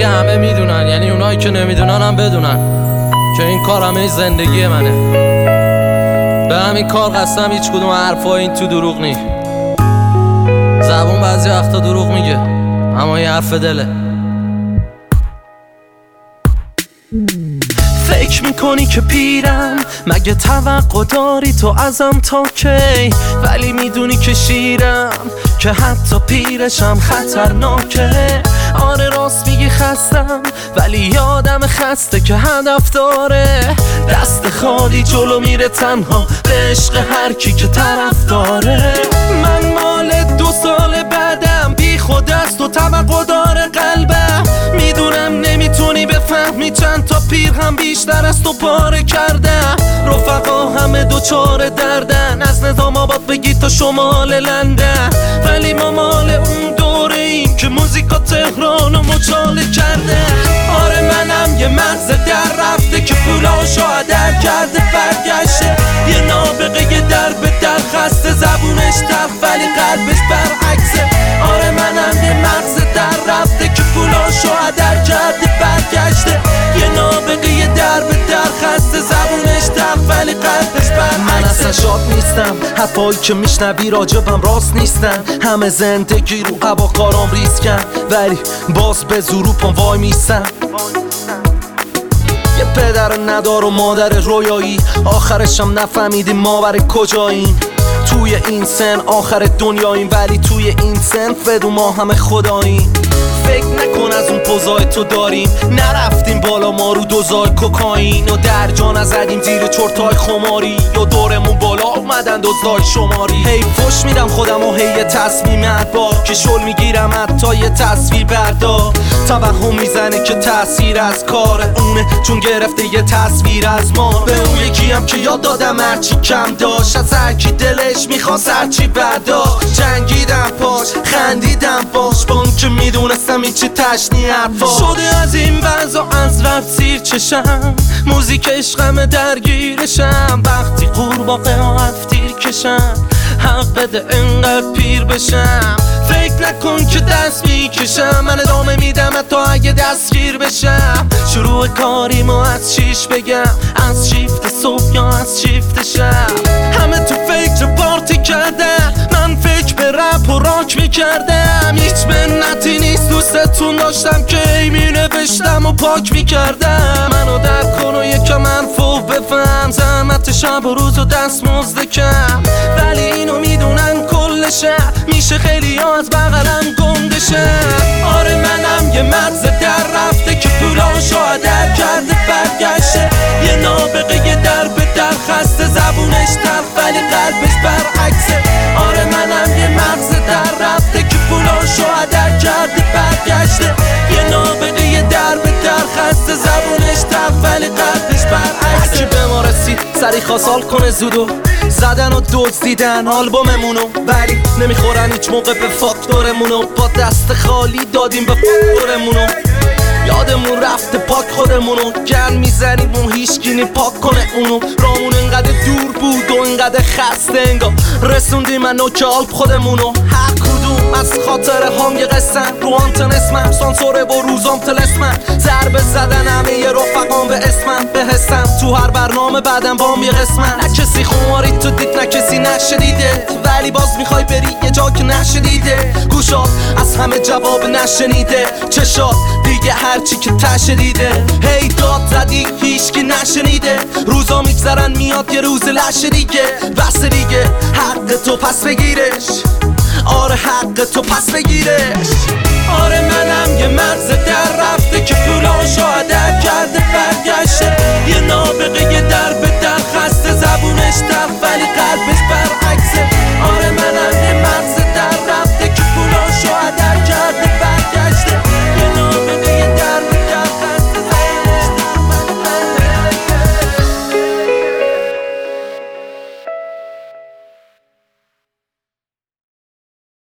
دیگه همه میدونن، یعنی اونایی که نمیدونن هم بدونن که این کار همه زندگی منه. به همین کار قسم هیچ کدوم حرفای این تو دروغ نی. زبون بعضی وقتا دروغ میگه اما این حرف دله. فکر میکنی که پیرم، مگه توقع داری تو ازم تا کی؟ ولی میدونی که شیرم، که حتی پیرشم خطرناکه. آره راست میگی خستم، ولی یادم خسته که هدف داره. دست خالی جلو میره تنها به عشق هر کی که طرف داره. من مال 2 سال بعدم، بی خود از تو توقع داره قلبم. میدونم نمیتونی بفهمی چند تا پیر هم بیشتر از تو پاره کردن. رفقا همه دوچار دردن، از نظام آباد بگی تا شمال لندن. ولی ما مال اون دوره ایم که موزیکا تهران و مچاله کرده. آره منم یه مغز در رفته که پولاشو هدر کرده برگشته. یه نابغه یه در به در خسته، زبونش تلخ ولی قلبش برعکسه. آره منم یه مغز در رفته که پولاشو هدر کرده برگشته. یه نابغه یه در به در خسته، زبونش تلخ ولی قلبش برعکسه. من اصلا شاد نیستم، حرفایی که میشنوی راجبم راست نیستن. همه زندگی رو هواکارام ریسکن، ولی باز به زور پام وای میستم. یه پدر ندار و مادر رویایی، آخرشم نفهمیدیم ما برای کجاییم. توی این سن آخر دنیاییم، ولی توی این سن فدو ما همه خداییم. فکر نکن از اون پوزای تو داریم، نرفتیم بالا ما رو دوزای کوکائین. و در جا نزدیم زیر چرتای خماری، یا دورمون بالا اومدن دوزای شماری. هی فش میدم خودم و هی تصمیم ادبار، که شل میگیرم حتی یه تصویر بردار. توهم میزنه که تأثیر از کار اونه، چون گرفته یه تصویر از ما. به اون یکی هم که یاد دادم هرچی کم داشت، از هرکی دلش میخواست هرچی برداشت. جنگیدم پاش، خندیدم باش، با اون که میدونستم هیچی تشنی حرفاش. شده از این وضع از رفت سیر چشم، موزیک عشقم درگیرشم. وقتی قورباغه ها هفتیر کشم، حق بده انقدر پیر بشم. فکر نکن که دست میکشم، من ادامه میدم حتی اگه دستگیر بشم. شروع کاریمو از 6 بگم، از شیفت صبح یا از شیفت شب. همه تو فکر پارتی کردم، من فکر به رپ و راک میکردم. هیچ منتی نیست دوستتون داشتم که ای مینوشتم و پاک میکردم. منو درک کن و یکم حرفو بفهم، زحمت شب و روز و دست مزدکم. ولی اینو میدونن کل شهر، میشه خیلی ها از بغلم گندشه. آره منم یه مغز در رفته که پولاشو هدر کرده برگشته. یه نابغه یه در به در خسته، زبونش تلخ ولی قلبش برعکسه. آره منم یه مغز در رفته که پولاشو هدر کرده برگشته. یه نابغه یه در به در خسته، زبونش تلخ ولی قلبش برعکسه. هرکی به ما رسید سری خواست کنه زودو، زدن و دزدیدن آلبوممونو، ولی نمیخورن هیچ موقع به فاکتورمونو. با دست خالی دادیم به فاکتورمونو، یادمون رفته پاک خودمونو. گن میزنیم اون هیچکی پاک کنه اونو. رامون انقدر دور بود و انقدر خسته، انگار رسوندیم من نوک آلب خودمونو. هر کدوم از خاطر هم یه قسم، رو آنتن اسمم سانسوره و روزام تلسمم. ضربه زدن همه یه رفقام به اسمم، به حسم تو هر برنامه بعدم بام یه قسمم. نه کسی خماری تو دید، نه کسی نشدیده، ولی باز میخوای بری یه جا که نشدیده. گوشات از همه جواب نشنیده، چشات دیگه هرچی که تشدیده. هی داد زدی هیچکی نشنیده، روزا میگذرن میاد یه روز لشه دیگه. بس دیگه حق تو پس بگیرش، آره حق تو پس بگیرش. آره منم یه مغز در رفت